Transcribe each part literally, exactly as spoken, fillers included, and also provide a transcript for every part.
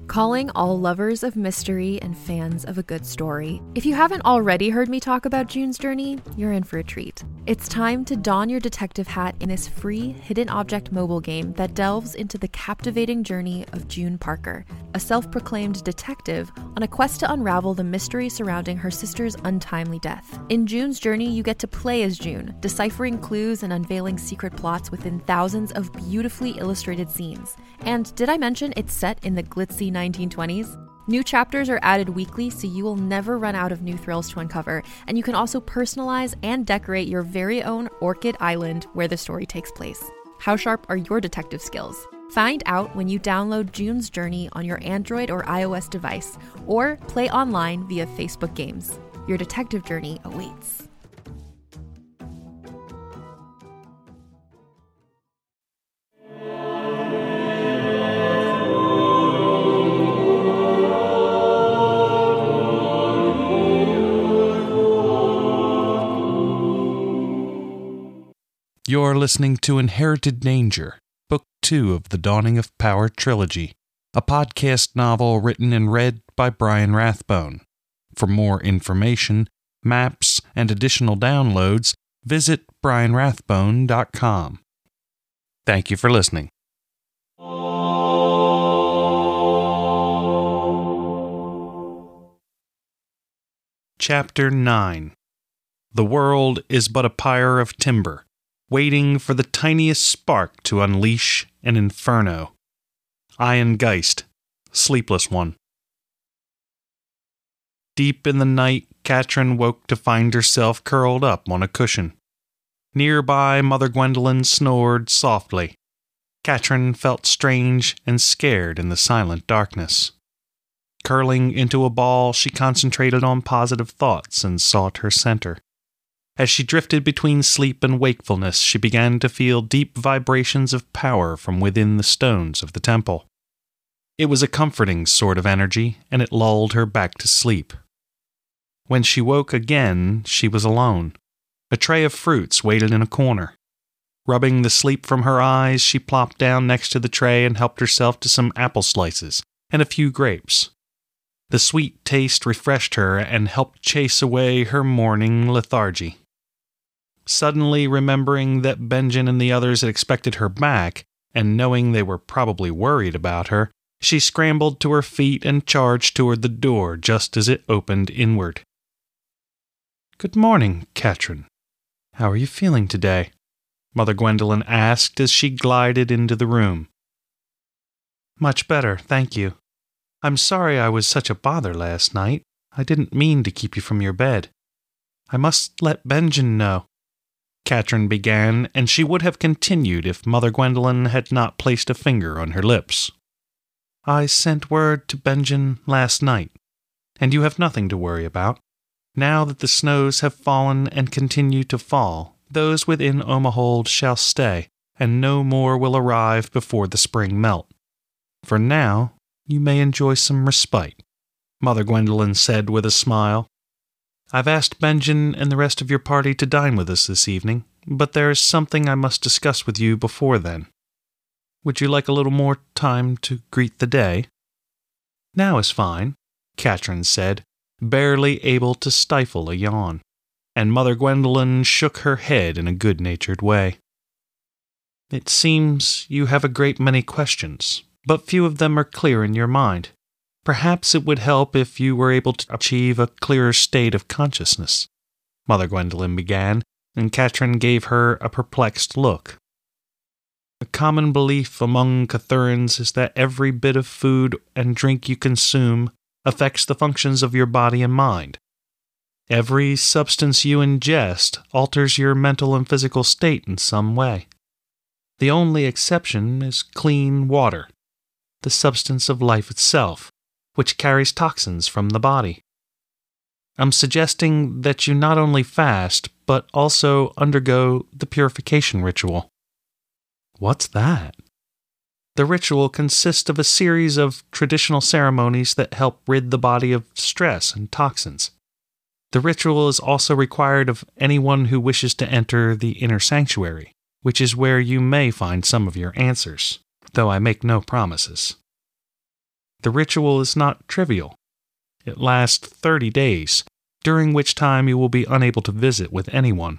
Calling all lovers of mystery and fans of a good story. If you haven't already heard me talk about June's Journey, you're in for a treat. It's time to don your detective hat in this free hidden object mobile game that delves into the captivating journey of June Parker, a self-proclaimed detective on a quest to unravel the mystery surrounding her sister's untimely death. In June's Journey, you get to play as June, deciphering clues and unveiling secret plots within thousands of beautifully illustrated scenes. And did I mention it's set in the glitzy nineteen twenties? New chapters are added weekly, so you will never run out of new thrills to uncover, and you can also personalize and decorate your very own Orchid Island where the story takes place. How sharp are your detective skills? Find out when you download June's Journey on your Android or iOS device, or play online via Facebook Games. Your detective journey awaits. You're listening to Inherited Danger, Book two of the Dawning of Power trilogy, a podcast novel written and read by Brian Rathbone. For more information, maps, and additional downloads, visit brian rathbone dot com. Thank you for listening. Chapter nine. The world is but a pyre of timber, waiting for the tiniest spark to unleash an inferno. Ian Geist, Sleepless One. Deep in the night, Katrin woke to find herself curled up on a cushion. Nearby, Mother Gwendolyn snored softly. Katrin felt strange and scared in the silent darkness. Curling into a ball, she concentrated on positive thoughts and sought her center. As she drifted between sleep and wakefulness, she began to feel deep vibrations of power from within the stones of the temple. It was a comforting sort of energy, and it lulled her back to sleep. When she woke again, she was alone. A tray of fruits waited in a corner. Rubbing the sleep from her eyes, she plopped down next to the tray and helped herself to some apple slices and a few grapes. The sweet taste refreshed her and helped chase away her morning lethargy. Suddenly remembering that Benjen and the others had expected her back, and knowing they were probably worried about her, she scrambled to her feet and charged toward the door just as it opened inward. "Good morning, Katrin. How are you feeling today?" Mother Gwendolyn asked as she glided into the room. "Much better, thank you. I'm sorry I was such a bother last night. I didn't mean to keep you from your bed. I must let Benjen know." Katrin began, and she would have continued if Mother Gwendolyn had not placed a finger on her lips. "I sent word to Benjen last night, and you have nothing to worry about. Now that the snows have fallen and continue to fall, those within Omahold shall stay, and no more will arrive before the spring melt. For now, you may enjoy some respite," Mother Gwendolyn said with a smile. "I've asked Benjen and the rest of your party to dine with us this evening, but there is something I must discuss with you before then. Would you like a little more time to greet the day?" "Now is fine," Katrin said, barely able to stifle a yawn, and Mother Gwendolyn shook her head in a good-natured way. "It seems you have a great many questions, but few of them are clear in your mind. Perhaps it would help if you were able to achieve a clearer state of consciousness," Mother Gwendolyn began, and Katrin gave her a perplexed look. "A common belief among Cathurans is that every bit of food and drink you consume affects the functions of your body and mind. Every substance you ingest alters your mental and physical state in some way. The only exception is clean water, the substance of life itself, which carries toxins from the body. I'm suggesting that you not only fast, but also undergo the purification ritual." "What's that?" "The ritual consists of a series of traditional ceremonies that help rid the body of stress and toxins. The ritual is also required of anyone who wishes to enter the inner sanctuary, which is where you may find some of your answers, though I make no promises." The ritual is not trivial. It lasts thirty days, during which time you will be unable to visit with anyone.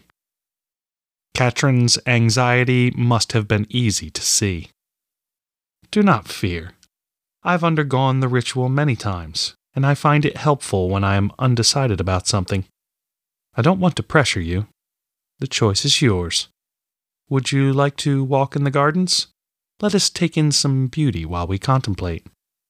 Katrin's anxiety must have been easy to see. Do not fear. I've undergone the ritual many times, and I find it helpful when I am undecided about something. I don't want to pressure you. The choice is yours. Would you like to walk in the gardens? Let us take in some beauty while we contemplate.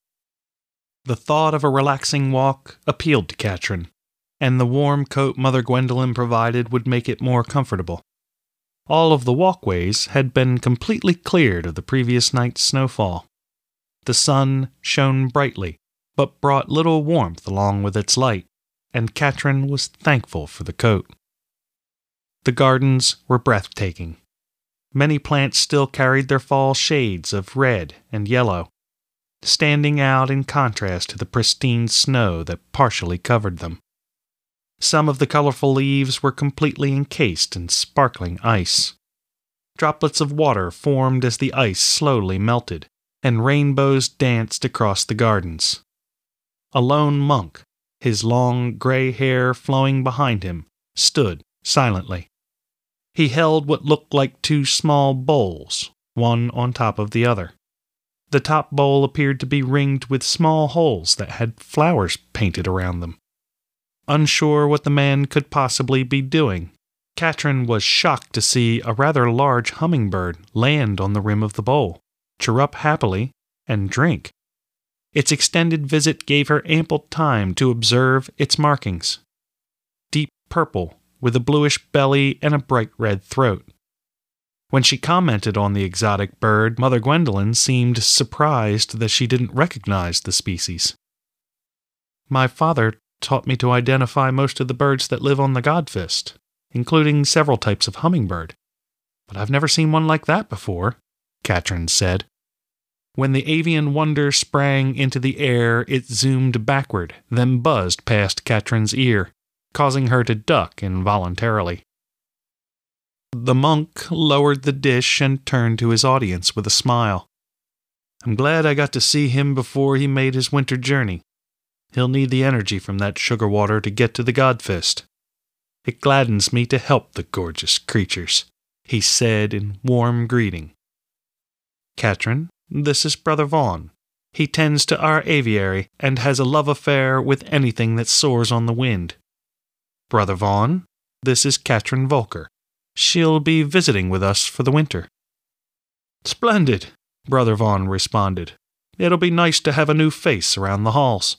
The thought of a relaxing walk appealed to Katrin, and the warm coat Mother Gwendolen provided would make it more comfortable. All of the walkways had been completely cleared of the previous night's snowfall. The sun shone brightly, but brought little warmth along with its light, and Katrin was thankful for the coat. The gardens were breathtaking. Many plants still carried their fall shades of red and yellow, standing out in contrast to the pristine snow that partially covered them. Some of the colorful leaves were completely encased in sparkling ice. Droplets of water formed as the ice slowly melted, and rainbows danced across the gardens. A lone monk, his long gray hair flowing behind him, stood silently. He held what looked like two small bowls, one on top of the other. The top bowl appeared to be ringed with small holes that had flowers painted around them. Unsure what the man could possibly be doing, Katrin was shocked to see a rather large hummingbird land on the rim of the bowl, chirrup happily, and drink. Its extended visit gave her ample time to observe its markings. Deep purple, with a bluish belly and a bright red throat. When she commented on the exotic bird, Mother Gwendolen seemed surprised that she didn't recognize the species. My father taught me to identify most of the birds that live on the Godfist, including several types of hummingbird. But I've never seen one like that before, Katrin said. When the avian wonder sprang into the air, it zoomed backward, then buzzed past Katrin's ear, causing her to duck involuntarily. The monk lowered the dish and turned to his audience with a smile. I'm glad I got to see him before he made his winter journey. He'll need the energy from that sugar water to get to the Godfist. It gladdens me to help the gorgeous creatures, he said in warm greeting. Katrin, this is Brother Vaughn. He tends to our aviary and has a love affair with anything that soars on the wind. Brother Vaughn, this is Katrin Volker. She'll be visiting with us for the winter. Splendid, Brother Vaughn responded. It'll be nice to have a new face around the halls.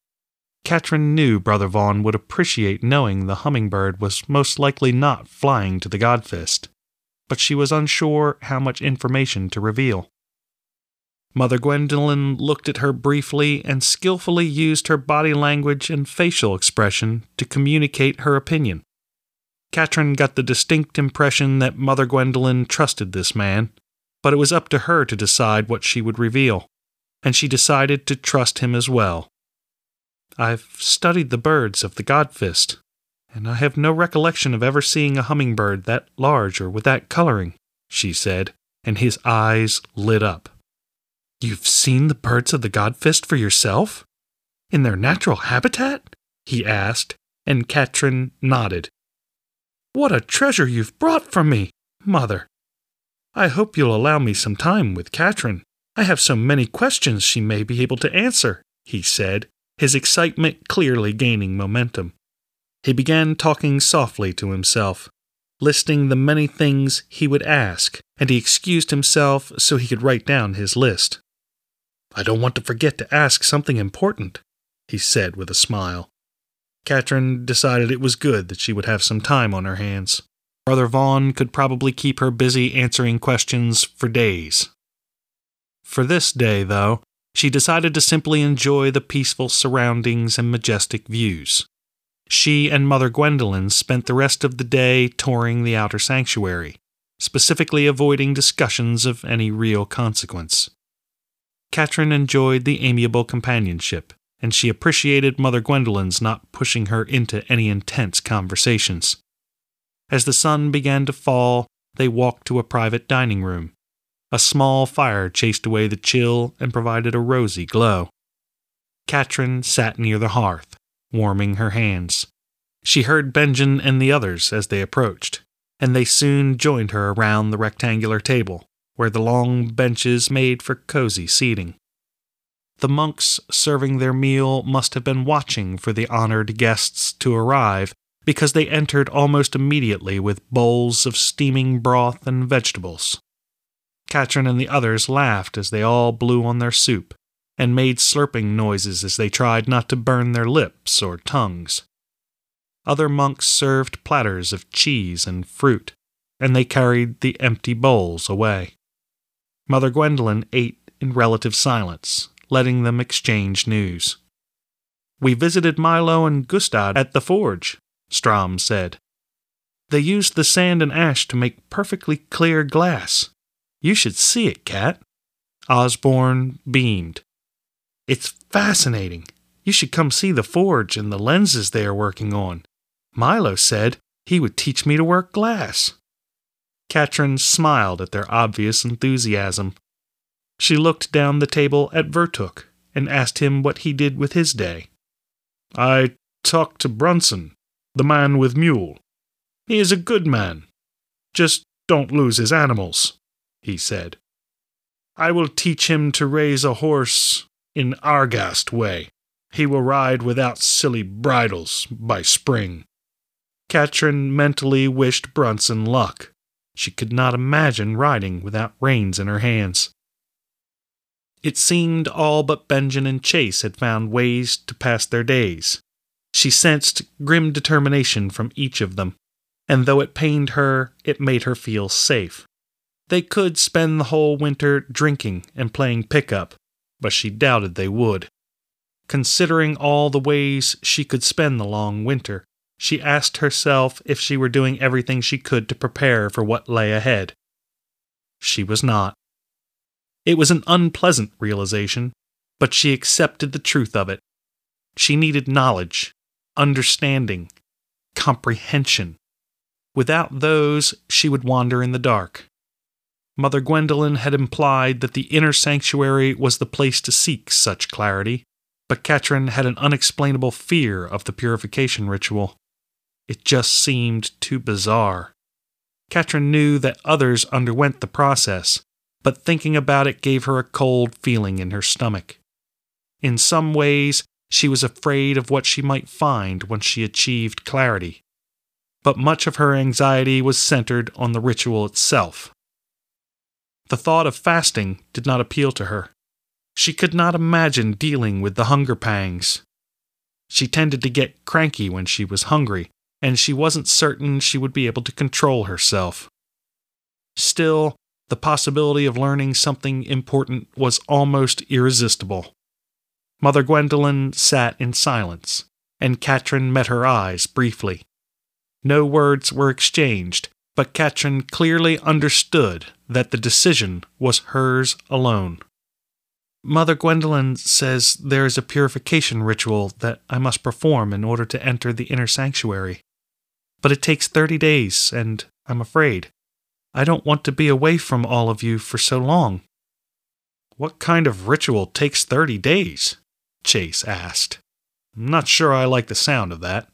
Katrin knew Brother Vaughn would appreciate knowing the hummingbird was most likely not flying to the Godfist, but she was unsure how much information to reveal. Mother Gwendolen looked at her briefly and skillfully used her body language and facial expression to communicate her opinion. Katrin got the distinct impression that Mother Gwendolen trusted this man, but it was up to her to decide what she would reveal, and she decided to trust him as well. I've studied the birds of the Godfist, and I have no recollection of ever seeing a hummingbird that large or with that coloring, she said, and his eyes lit up. You've seen the birds of the Godfist for yourself? In their natural habitat? He asked, and Katrin nodded. What a treasure you've brought for me, Mother. I hope you'll allow me some time with Katrin. I have so many questions she may be able to answer, he said, his excitement clearly gaining momentum. He began talking softly to himself, listing the many things he would ask, and he excused himself so he could write down his list. I don't want to forget to ask something important, he said with a smile. Katrin decided it was good that she would have some time on her hands. Brother Vaughn could probably keep her busy answering questions for days. For this day, though, she decided to simply enjoy the peaceful surroundings and majestic views. She and Mother Gwendolen spent the rest of the day touring the outer sanctuary, specifically avoiding discussions of any real consequence. Katrin enjoyed the amiable companionship, and she appreciated Mother Gwendolen's not pushing her into any intense conversations. As the sun began to fall, they walked to a private dining room. A small fire chased away the chill and provided a rosy glow. Katrin sat near the hearth, warming her hands. She heard Benjen and the others as they approached, and they soon joined her around the rectangular table, where the long benches made for cozy seating. The monks serving their meal must have been watching for the honored guests to arrive, because they entered almost immediately with bowls of steaming broth and vegetables. Katrin and the others laughed as they all blew on their soup, and made slurping noises as they tried not to burn their lips or tongues. Other monks served platters of cheese and fruit, and they carried the empty bowls away. Mother Gwendolen ate in relative silence, letting them exchange news. "We visited Milo and Gustad at the forge," Strom said. "They used the sand and ash to make perfectly clear glass. You should see it, Kat." Osborne beamed. "It's fascinating. You should come see the forge and the lenses they are working on. Milo said he would teach me to work glass." Katrin smiled at their obvious enthusiasm. She looked down the table at Vertuk and asked him what he did with his day. "I talked to Brunson, the man with mule. He is a good man. Just don't lose his animals," he said. "I will teach him to raise a horse in Argast way. He will ride without silly bridles by spring." Katrin mentally wished Brunson luck. She could not imagine riding without reins in her hands. It seemed all but Benjen and Chase had found ways to pass their days. She sensed grim determination from each of them, and though it pained her, it made her feel safe. They could spend the whole winter drinking and playing pickup, but she doubted they would. Considering all the ways she could spend the long winter, she asked herself if she were doing everything she could to prepare for what lay ahead. She was not. It was an unpleasant realization, but she accepted the truth of it. She needed knowledge, understanding, comprehension. Without those, she would wander in the dark. Mother Gwendolen had implied that the inner sanctuary was the place to seek such clarity, but Katrin had an unexplainable fear of the purification ritual. It just seemed too bizarre. Katrin knew that others underwent the process, but thinking about it gave her a cold feeling in her stomach. In some ways, she was afraid of what she might find once she achieved clarity. But much of her anxiety was centered on the ritual itself. The thought of fasting did not appeal to her. She could not imagine dealing with the hunger pangs. She tended to get cranky when she was hungry, and she wasn't certain she would be able to control herself. Still, the possibility of learning something important was almost irresistible. Mother Gwendolen sat in silence, and Katrin met her eyes briefly. No words were exchanged, but Katrin clearly understood that the decision was hers alone. "Mother Gwendolen says there is a purification ritual that I must perform in order to enter the inner sanctuary. But it takes thirty days, and I'm afraid. I don't want to be away from all of you for so long." "What kind of ritual takes thirty days?" Chase asked. "I'm not sure I like the sound of that."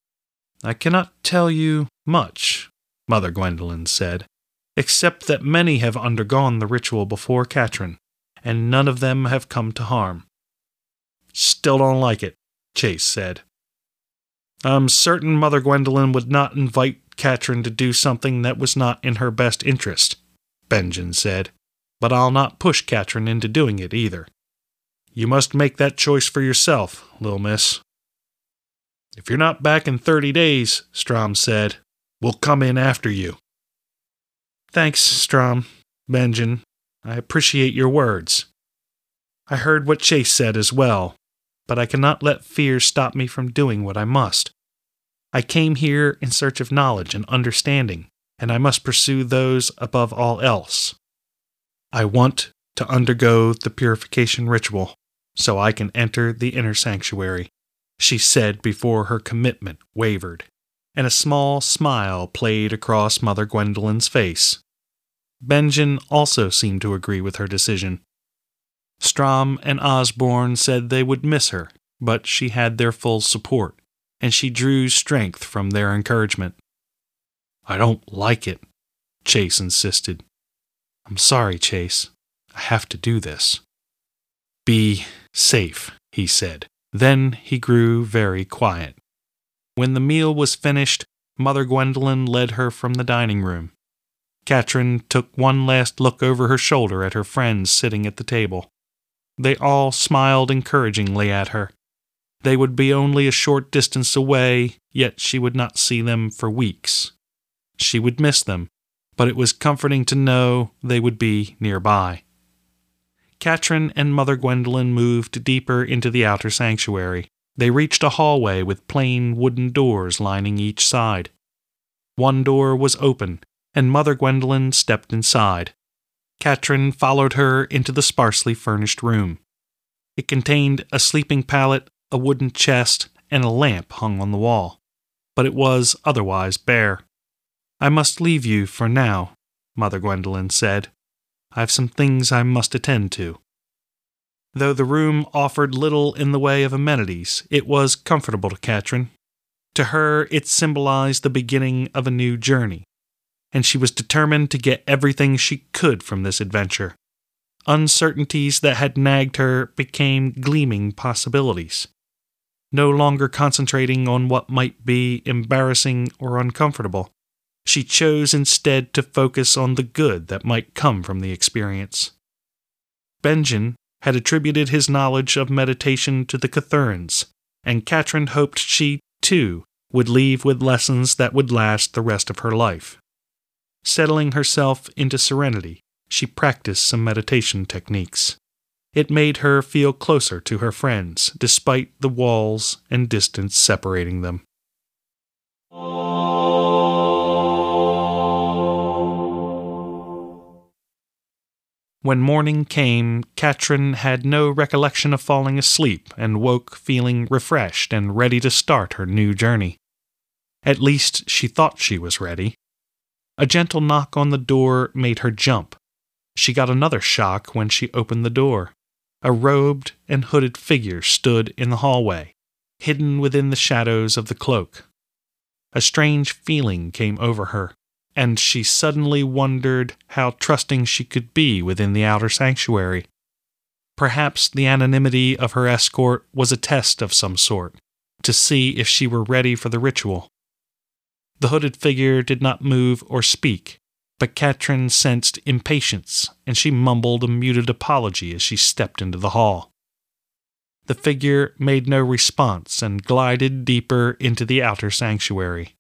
"I cannot tell you much," Mother Gwendolen said, "except that many have undergone the ritual before Katrin, and none of them have come to harm." "Still don't like it," Chase said. "I'm certain Mother Gwendolen would not invite Katrin to do something that was not in her best interest," Benjen said, "but I'll not push Katrin into doing it either. You must make that choice for yourself, little miss." "If you're not back in thirty days," Strom said, "we'll come in after you." "Thanks, Strom, Benjen. I appreciate your words. I heard what Chase said as well, but I cannot let fear stop me from doing what I must. I came here in search of knowledge and understanding, and I must pursue those above all else. I want to undergo the purification ritual so I can enter the inner sanctuary," she said before her commitment wavered, and a small smile played across Mother Gwendolen's face. Benjen also seemed to agree with her decision. Strom and Osborne said they would miss her, but she had their full support, and she drew strength from their encouragement. "I don't like it," Chase insisted. "I'm sorry, Chase. I have to do this." "Be safe," he said. Then he grew very quiet. When the meal was finished, Mother Gwendolen led her from the dining room. Katrin took one last look over her shoulder at her friends sitting at the table. They all smiled encouragingly at her. They would be only a short distance away, yet she would not see them for weeks. She would miss them, but it was comforting to know they would be nearby. Katrin and Mother Gwendolen moved deeper into the outer sanctuary. They reached a hallway with plain wooden doors lining each side. One door was open, and Mother Gwendolen stepped inside. Katrin followed her into the sparsely furnished room. It contained a sleeping pallet, a wooden chest, and a lamp hung on the wall, but it was otherwise bare. "I must leave you for now," Mother Gwendolen said. "I have some things I must attend to." Though the room offered little in the way of amenities, it was comfortable to Katrin. To her, it symbolized the beginning of a new journey, and she was determined to get everything she could from this adventure. Uncertainties that had nagged her became gleaming possibilities. No longer concentrating on what might be embarrassing or uncomfortable, she chose instead to focus on the good that might come from the experience. Benjen had attributed his knowledge of meditation to the Cathurans, and Katrin hoped she, too, would leave with lessons that would last the rest of her life. Settling herself into serenity, she practiced some meditation techniques. It made her feel closer to her friends, despite the walls and distance separating them. When morning came, Katrin had no recollection of falling asleep and woke feeling refreshed and ready to start her new journey. At least she thought she was ready. A gentle knock on the door made her jump. She got another shock when she opened the door. A robed and hooded figure stood in the hallway, hidden within the shadows of the cloak. A strange feeling came over her, and she suddenly wondered how trusting she could be within the outer sanctuary. Perhaps the anonymity of her escort was a test of some sort, to see if she were ready for the ritual. The hooded figure did not move or speak, but Katrin sensed impatience, and she mumbled a muted apology as she stepped into the hall. The figure made no response and glided deeper into the outer sanctuary.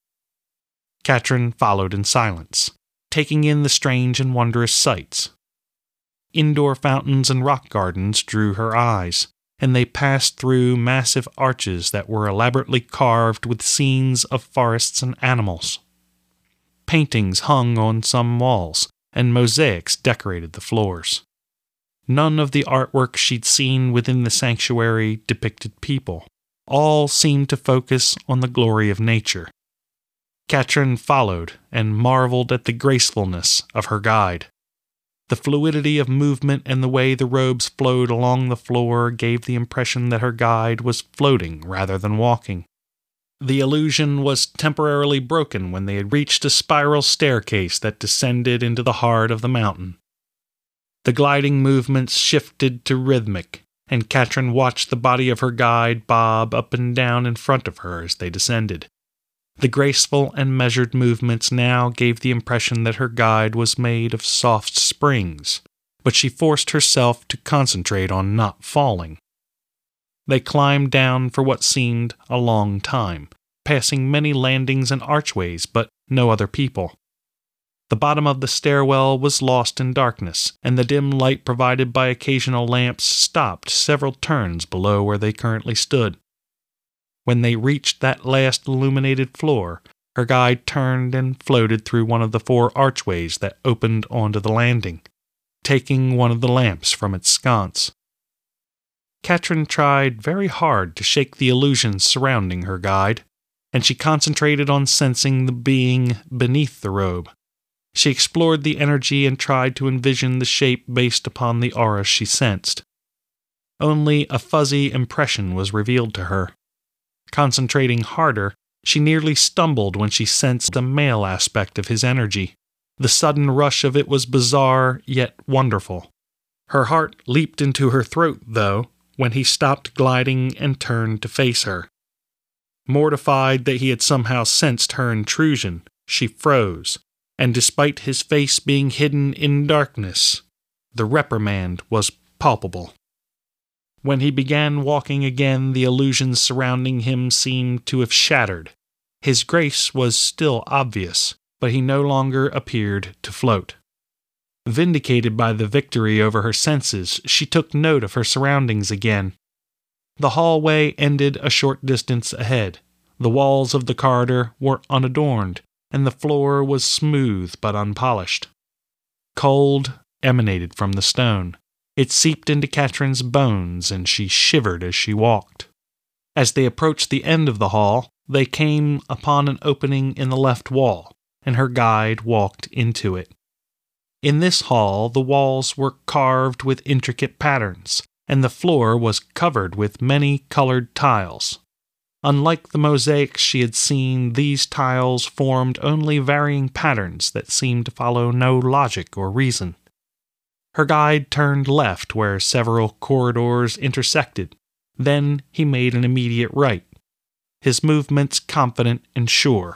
Katrin followed in silence, taking in the strange and wondrous sights. Indoor fountains and rock gardens drew her eyes, and they passed through massive arches that were elaborately carved with scenes of forests and animals. Paintings hung on some walls, and mosaics decorated the floors. None of the artwork she'd seen within the sanctuary depicted people. All seemed to focus on the glory of nature. Katrin followed and marveled at the gracefulness of her guide. The fluidity of movement and the way the robes flowed along the floor gave the impression that her guide was floating rather than walking. The illusion was temporarily broken when they had reached a spiral staircase that descended into the heart of the mountain. The gliding movements shifted to rhythmic, and Katrin watched the body of her guide bob up and down in front of her as they descended. The graceful and measured movements now gave the impression that her guide was made of soft springs, but she forced herself to concentrate on not falling. They climbed down for what seemed a long time, passing many landings and archways, but no other people. The bottom of the stairwell was lost in darkness, and the dim light provided by occasional lamps stopped several turns below where they currently stood. When they reached that last illuminated floor, her guide turned and floated through one of the four archways that opened onto the landing, taking one of the lamps from its sconce. Katrin tried very hard to shake the illusions surrounding her guide, and she concentrated on sensing the being beneath the robe. She explored the energy and tried to envision the shape based upon the aura she sensed. Only a fuzzy impression was revealed to her. Concentrating harder, she nearly stumbled when she sensed the male aspect of his energy. The sudden rush of it was bizarre, yet wonderful. Her heart leaped into her throat, though, when he stopped gliding and turned to face her. Mortified that he had somehow sensed her intrusion, she froze, and despite his face being hidden in darkness, the reprimand was palpable. When he began walking again, the illusions surrounding him seemed to have shattered. His grace was still obvious, but he no longer appeared to float. Vindicated by the victory over her senses, she took note of her surroundings again. The hallway ended a short distance ahead. The walls of the corridor were unadorned, and the floor was smooth but unpolished. Cold emanated from the stone. It seeped into Katrin's bones, and she shivered as she walked. As they approached the end of the hall, they came upon an opening in the left wall, and her guide walked into it. In this hall, the walls were carved with intricate patterns, and the floor was covered with many colored tiles. Unlike the mosaics she had seen, these tiles formed only varying patterns that seemed to follow no logic or reason. Her guide turned left where several corridors intersected. Then he made an immediate right, his movements confident and sure.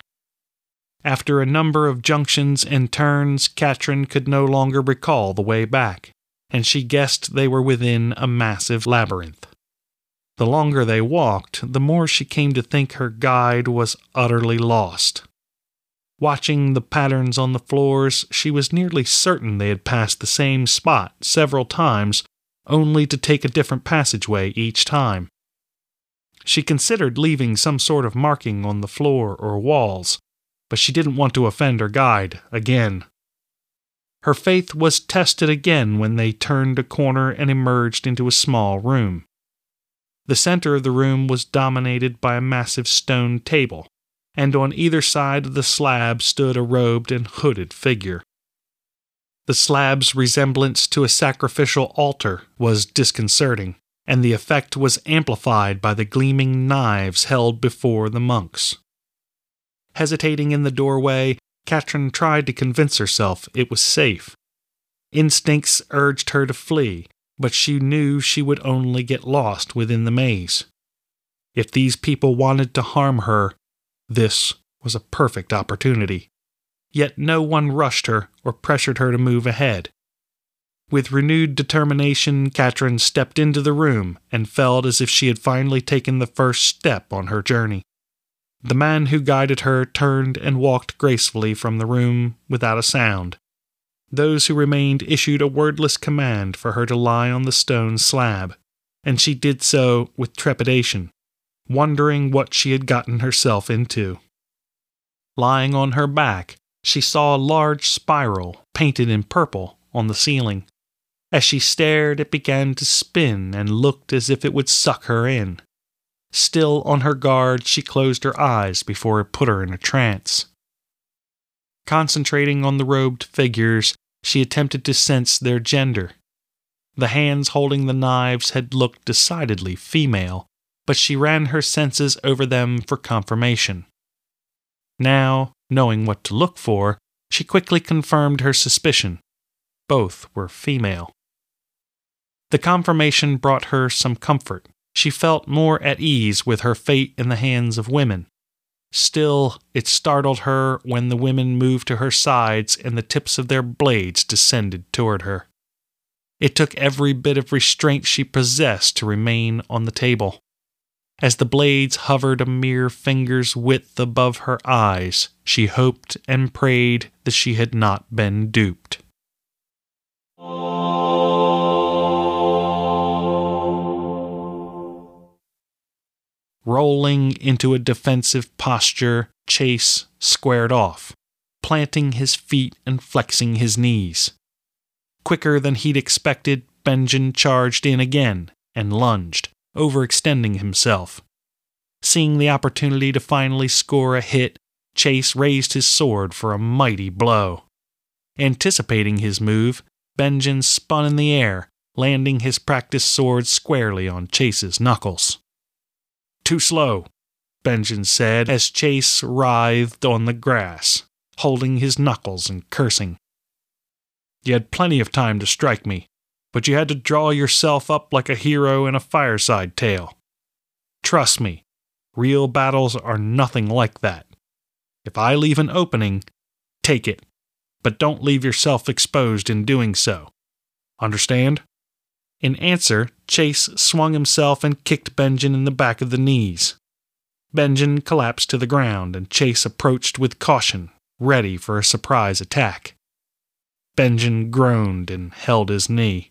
After a number of junctions and turns, Katrin could no longer recall the way back, and she guessed they were within a massive labyrinth. The longer they walked, the more she came to think her guide was utterly lost. Watching the patterns on the floors, she was nearly certain they had passed the same spot several times, only to take a different passageway each time. She considered leaving some sort of marking on the floor or walls, but she didn't want to offend her guide again. Her faith was tested again when they turned a corner and emerged into a small room. The center of the room was dominated by a massive stone table, and on either side of the slab stood a robed and hooded figure. The slab's resemblance to a sacrificial altar was disconcerting, and the effect was amplified by the gleaming knives held before the monks. Hesitating in the doorway, Katrin tried to convince herself it was safe. Instincts urged her to flee, but she knew she would only get lost within the maze. If these people wanted to harm her, this was a perfect opportunity. Yet no one rushed her or pressured her to move ahead. With renewed determination, Katrin stepped into the room and felt as if she had finally taken the first step on her journey. The man who guided her turned and walked gracefully from the room without a sound. Those who remained issued a wordless command for her to lie on the stone slab, and she did so with trepidation, wondering what she had gotten herself into. Lying on her back, she saw a large spiral painted in purple on the ceiling. As she stared, it began to spin and looked as if it would suck her in. Still on her guard, she closed her eyes before it put her in a trance. Concentrating on the robed figures, she attempted to sense their gender. The hands holding the knives had looked decidedly female, but she ran her senses over them for confirmation. Now, knowing what to look for, she quickly confirmed her suspicion. Both were female. The confirmation brought her some comfort. She felt more at ease with her fate in the hands of women. Still, it startled her when the women moved to her sides and the tips of their blades descended toward her. It took every bit of restraint she possessed to remain on the table. As the blades hovered a mere finger's width above her eyes, she hoped and prayed that she had not been duped. Rolling into a defensive posture, Chase squared off, planting his feet and flexing his knees. Quicker than he'd expected, Benjen charged in again and lunged, overextending himself. Seeing the opportunity to finally score a hit, Chase raised his sword for a mighty blow. Anticipating his move, Benjen spun in the air, landing his practice sword squarely on Chase's knuckles. "Too slow," Benjen said as Chase writhed on the grass, holding his knuckles and cursing. "You had plenty of time to strike me, but you had to draw yourself up like a hero in a fireside tale. Trust me, real battles are nothing like that. If I leave an opening, take it, but don't leave yourself exposed in doing so. Understand?" In answer, Chase swung himself and kicked Benjen in the back of the knees. Benjen collapsed to the ground, and Chase approached with caution, ready for a surprise attack. Benjen groaned and held his knee.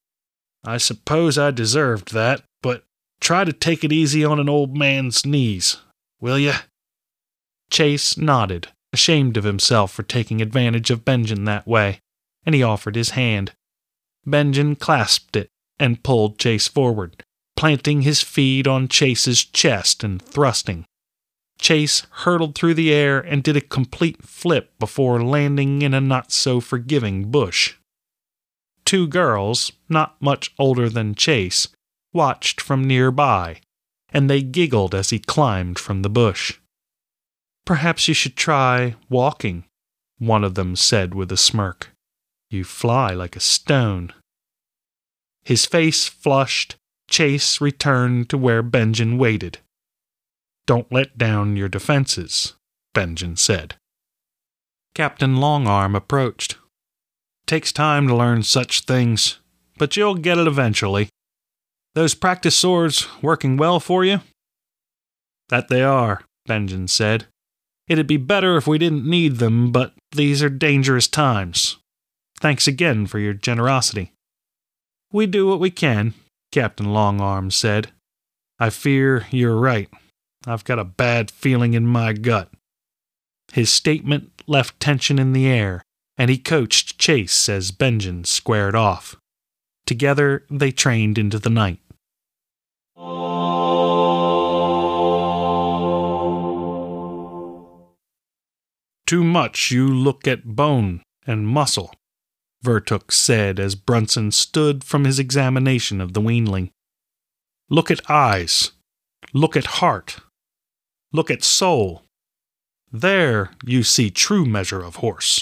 "I suppose I deserved that, but try to take it easy on an old man's knees, will ya?" Chase nodded, ashamed of himself for taking advantage of Benjen that way, and he offered his hand. Benjen clasped it and pulled Chase forward, planting his feet on Chase's chest and thrusting. Chase hurtled through the air and did a complete flip before landing in a not-so-forgiving bush. Two girls, not much older than Chase, watched from nearby, and they giggled as he climbed from the bush. "Perhaps you should try walking," one of them said with a smirk. "You fly like a stone." His face flushed, Chase returned to where Benjen waited. "Don't let down your defenses," Benjen said. Captain Longarm approached. "Takes time to learn such things, but you'll get it eventually. Those practice swords working well for you?" "That they are," Benjen said. "It'd be better if we didn't need them, but these are dangerous times. Thanks again for your generosity." "We do what we can," Captain Longarm said. "I fear you're right. I've got a bad feeling in my gut." His statement left tension in the air, and he coached Chase as Benjen squared off. Together, they trained into the night. "Too much you look at bone and muscle," Vertuk said as Brunson stood from his examination of the weanling. "Look at eyes. Look at heart. Look at soul. There you see true measure of horse."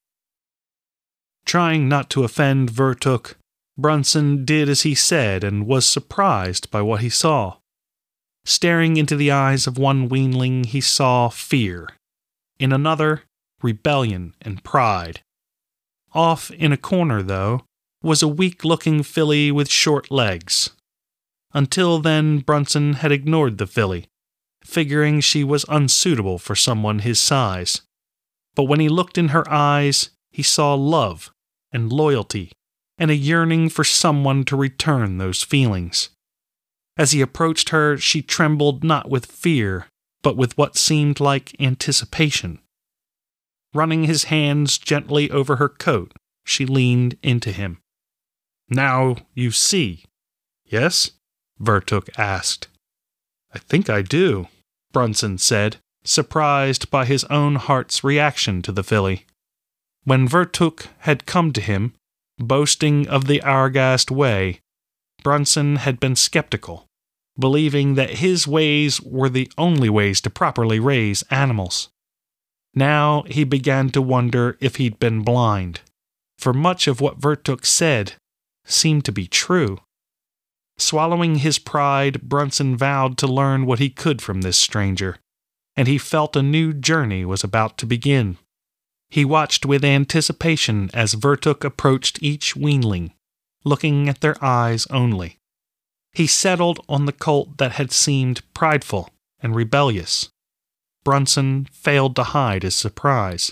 Trying not to offend Vertuk, Brunson did as he said and was surprised by what he saw. Staring into the eyes of one weanling, he saw fear. In another, rebellion and pride. Off in a corner, though, was a weak-looking filly with short legs. Until then, Brunson had ignored the filly, figuring she was unsuitable for someone his size. But when he looked in her eyes, he saw love and loyalty and a yearning for someone to return those feelings. As he approached her, she trembled not with fear, but with what seemed like anticipation. Running his hands gently over her coat, she leaned into him. "Now you see, yes?" Vertuk asked. "I think I do," Brunson said, surprised by his own heart's reaction to the filly. When Vertuk had come to him, boasting of the Argast way, Brunson had been skeptical, believing that his ways were the only ways to properly raise animals. Now he began to wonder if he'd been blind, for much of what Vertuk said seemed to be true. Swallowing his pride, Brunson vowed to learn what he could from this stranger, and he felt a new journey was about to begin. He watched with anticipation as Vertuk approached each weanling, looking at their eyes only. He settled on the colt that had seemed prideful and rebellious. Brunson failed to hide his surprise.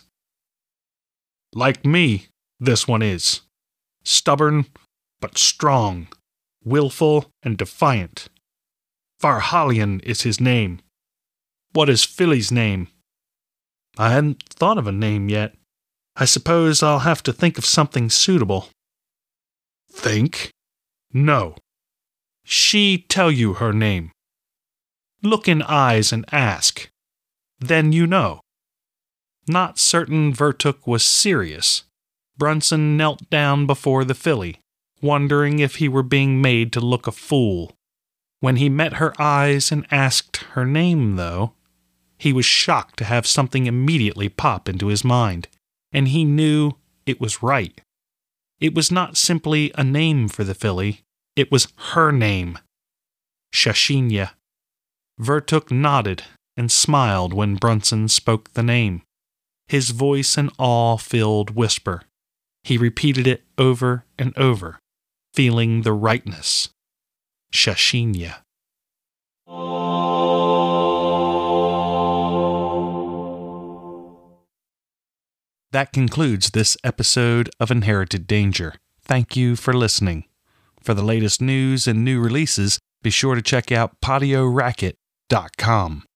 "Like me, this one is. Stubborn, but strong, willful and defiant. Varhalion is his name. What is Filly's name?" "I hadn't thought of a name yet. I suppose I'll have to think of something suitable." "Think? No. She tell you her name. Look in eyes and ask. Then you know." Not certain Vertuk was serious, Brunson knelt down before the filly, wondering if he were being made to look a fool. When he met her eyes and asked her name, though, he was shocked to have something immediately pop into his mind, and he knew it was right. It was not simply a name for the filly, it was her name. Shashinya. Vertuk nodded and smiled when Brunson spoke the name, his voice an awe-filled whisper. He repeated it over and over, feeling the rightness. Shashinya. That concludes this episode of Inherited Danger. Thank you for listening. For the latest news and new releases, be sure to check out patio racket dot com.